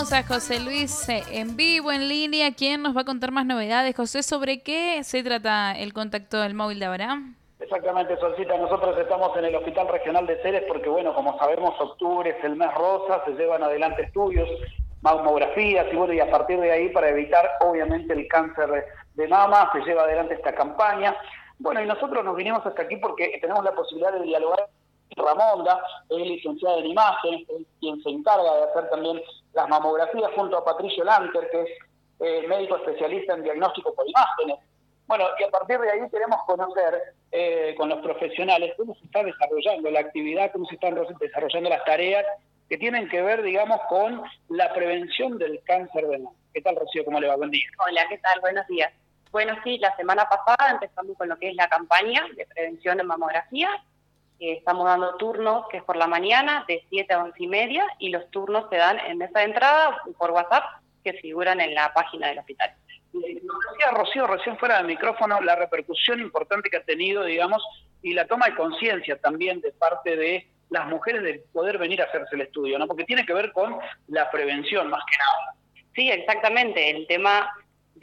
A José Luis en vivo, en línea, ¿quién nos va a contar más novedades? José, ¿sobre qué se trata el contacto del móvil de ahora? Exactamente, Solcita, nosotros estamos en el Hospital Regional de Ceres porque, bueno, como sabemos, octubre es el mes rosa, se llevan adelante estudios, mamografías y, bueno, y a partir de ahí, para evitar, obviamente, el cáncer de mama, se lleva adelante esta campaña. Bueno, y nosotros nos vinimos hasta aquí porque tenemos la posibilidad de dialogar con Ramonda, es licenciada en imágenes, es quien se encarga de hacer también las mamografías, junto a Patricio Lanter, que es médico especialista en diagnóstico por imágenes. Bueno, y a partir de ahí queremos conocer con los profesionales cómo se está desarrollando la actividad, cómo se están desarrollando las tareas que tienen que ver, digamos, con la prevención del cáncer de mama. ¿Qué tal, Rocío? ¿Cómo le va? Buen día. Hola, ¿qué tal? Buenos días. Bueno, sí, la semana pasada empezamos con lo que es la campaña de prevención de mamografía. Estamos dando turnos, que es por la mañana, de 7 a 11 y media, y los turnos se dan en mesa de entrada por WhatsApp, que figuran en la página del hospital. Nos decía Rocío recién fuera del micrófono la repercusión importante que ha tenido, digamos, y la toma de conciencia también de parte de las mujeres de poder venir a hacerse el estudio, ¿no? Porque tiene que ver con la prevención más que nada. Sí, exactamente, el tema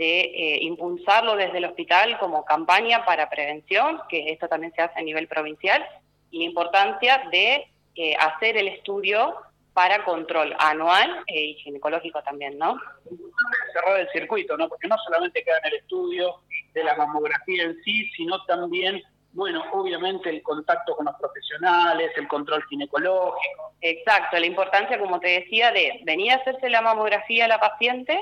de impulsarlo desde el hospital como campaña para prevención, que esto también se hace a nivel provincial, y la importancia de hacer el estudio para control anual y ginecológico también, ¿no? Cerrar el circuito, ¿no? Porque no solamente queda en el estudio de la mamografía en sí, sino también, bueno, obviamente el contacto con los profesionales, el control ginecológico. Exacto, la importancia, como te decía, de venir a hacerse la mamografía a la paciente,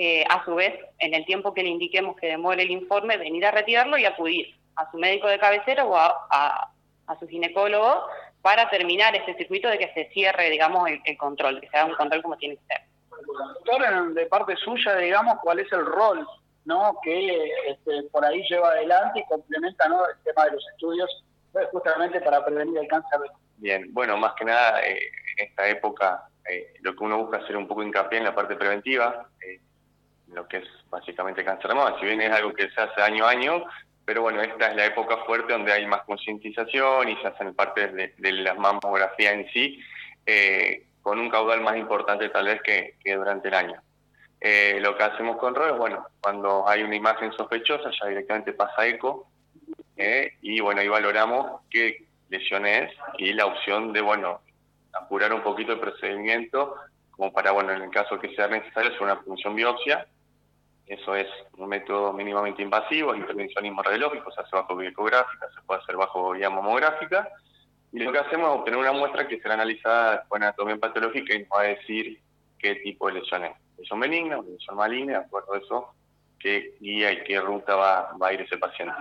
a su vez, en el tiempo que le indiquemos que demore el informe, venir a retirarlo y acudir a su médico de cabecera o a su ginecólogo para terminar ese circuito de que se cierre, digamos, el control, que se haga un control como tiene que ser. Doctor, de parte suya, digamos, ¿cuál es el rol, ¿no?, que por ahí lleva adelante y complementa, ¿no?, el tema de los estudios, justamente para prevenir el cáncer? Bien, bueno, más que nada, en esta época, lo que uno busca es hacer un poco hincapié en la parte preventiva, lo que es básicamente cáncer de mama, si bien es algo que se hace año a año, pero bueno, esta es la época fuerte donde hay más concientización y se hacen parte de la mamografía en sí, con un caudal más importante tal vez que durante el año. Lo que hacemos con ROE es, bueno, cuando hay una imagen sospechosa, ya directamente pasa eco, y bueno, ahí valoramos qué lesión es y la opción de, bueno, apurar un poquito el procedimiento, como para, bueno, en el caso que sea necesario, hacer una punción biopsia. Eso es un método mínimamente invasivo, es intervencionismo radiológico, se hace bajo vía ecográfica, se puede hacer bajo vía mamográfica, y lo que hacemos es obtener una muestra que será analizada con anatomía patológica y nos va a decir qué tipo de lesión es. Lesión benigna o lesión maligna, de acuerdo a eso, qué guía y qué ruta va a ir ese paciente.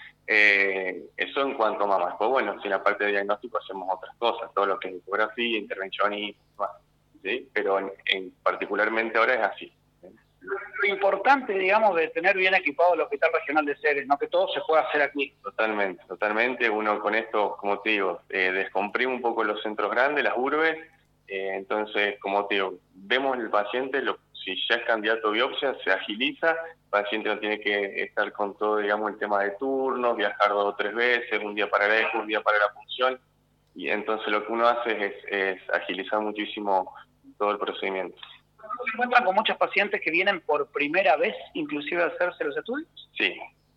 Eso en cuanto a mama. Después, bueno, si en la parte de diagnóstico hacemos otras cosas, todo lo que es ecografía, intervención y más, ¿sí? Pero particularmente ahora es así. Lo importante, digamos, de tener bien equipado el Hospital Regional de Ceres, ¿no?, que todo se pueda hacer aquí. Totalmente, totalmente. Uno con esto, como te digo, descomprime un poco los centros grandes, las urbes, entonces, como te digo, vemos el paciente, si ya es candidato a biopsia, se agiliza, el paciente no tiene que estar con todo, digamos, el tema de turnos, viajar 2 o 3 veces, un día para el eco, un día para la punción, y entonces lo que uno hace es agilizar muchísimo todo el procedimiento. ¿Se encuentran con muchos pacientes que vienen por primera vez, inclusive a hacerse los estudios? Sí.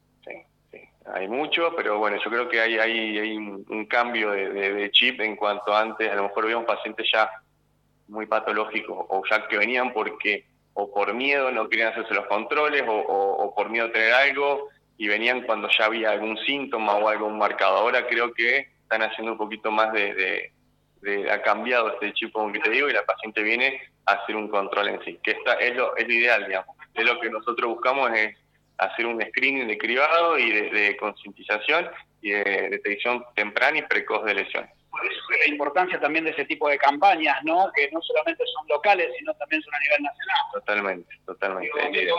Hay mucho, pero bueno, yo creo que hay un cambio de chip en cuanto antes, a lo mejor había un paciente ya muy patológico, o ya que venían porque o por miedo no querían hacerse los controles, o por miedo a tener algo, y venían cuando ya había algún síntoma o algo marcado. Ahora creo que están haciendo un poquito más ha cambiado este chip, como que te digo, y la paciente viene a hacer un control en sí, que es lo ideal, digamos. Es lo que nosotros buscamos, es hacer un screening de cribado y de concientización y de detección temprana y precoz de lesiones. Por eso es la importancia también de ese tipo de campañas, ¿no?, que no solamente son locales, sino también son a nivel nacional. Totalmente.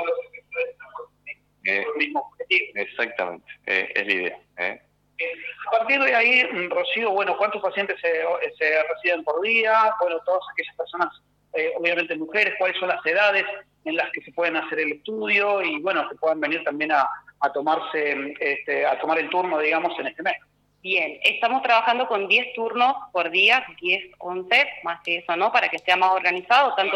El mismo objetivo. Exactamente, es la idea. A partir de ahí, Rocío, bueno, ¿cuántos pacientes se reciben por día? Bueno, todas aquellas personas, obviamente mujeres, ¿cuáles son las edades en las que se pueden hacer el estudio? Y bueno, que puedan venir también a tomar el turno, digamos, en este mes. Bien, estamos trabajando con 10 turnos por día, 10, 11, más que eso, ¿no? Para que sea más organizado, tanto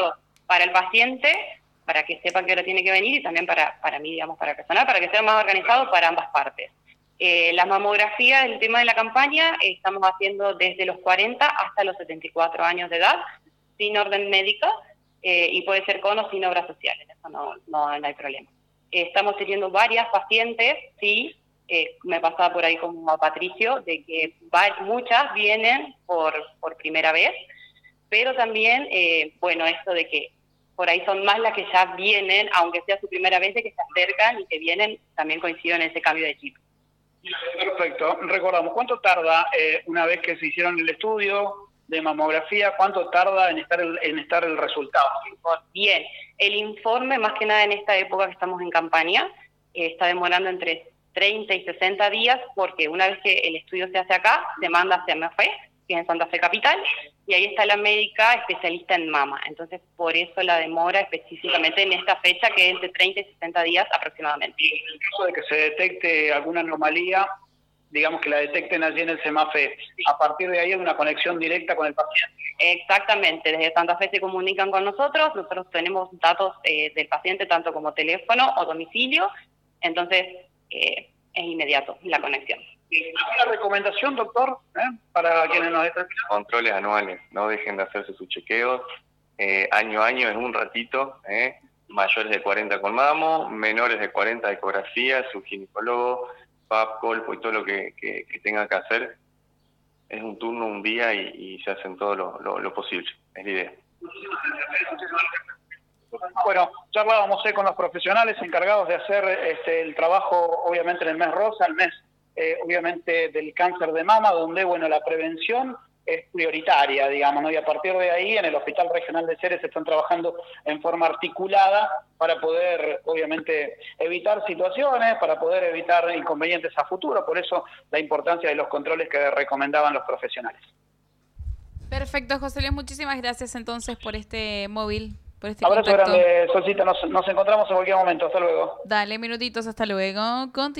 para el paciente, para que sepa que ahora tiene que venir, y también para mí, digamos, para el personal, para que sea más organizado para ambas partes. La mamografía, el tema de la campaña, estamos haciendo desde los 40 hasta los 74 años de edad, sin orden médica, y puede ser con o sin obras sociales, eso no hay problema. Estamos teniendo varias pacientes, sí, me pasaba por ahí como a Patricio, de que muchas vienen por primera vez, pero también, esto de que por ahí son más las que ya vienen, aunque sea su primera vez, de que se acercan y que vienen, también coinciden en ese cambio de chip. Perfecto. Recordamos, ¿cuánto tarda una vez que se hicieron el estudio de mamografía, cuánto tarda en estar el resultado? Bien, el informe, más que nada en esta época que estamos en campaña, está demorando entre 30 y 60 días, porque una vez que el estudio se hace acá, se manda a CMF, que es en Santa Fe Capital, y ahí está la médica especialista en mama. Entonces, por eso la demora específicamente en esta fecha, que es entre 30 y 60 días aproximadamente. Y en el caso de que se detecte alguna anomalía, digamos que la detecten allí en el CEMAFE, a partir de ahí hay una conexión directa con el paciente. Exactamente, desde Santa Fe se comunican con nosotros tenemos datos del paciente, tanto como teléfono o domicilio, entonces es inmediato la conexión. ¿Alguna recomendación, doctor, para quienes nos están escuchando? Controles anuales, no dejen de hacerse sus chequeos, año a año, en un ratito, mayores de 40 con mamo, menores de 40 ecografía, su ginecólogo, PAP, colpo y todo lo que tenga que hacer. Es un turno, un día y se hacen todo lo posible, es la idea. Bueno, charlábamos con los profesionales encargados de hacer el trabajo, obviamente en el mes rosa, el mes obviamente del cáncer de mama, donde la prevención es prioritaria, digamos, ¿no? Y a partir de ahí en el Hospital Regional de Ceres están trabajando en forma articulada para poder, obviamente, evitar situaciones, para poder evitar inconvenientes a futuro, por eso la importancia de los controles que recomendaban los profesionales. Perfecto, José Luis, muchísimas gracias entonces por este móvil, por este Abrazo contacto. grande, Solcita, nos encontramos en cualquier momento, hasta luego. Dale, minutitos, hasta luego.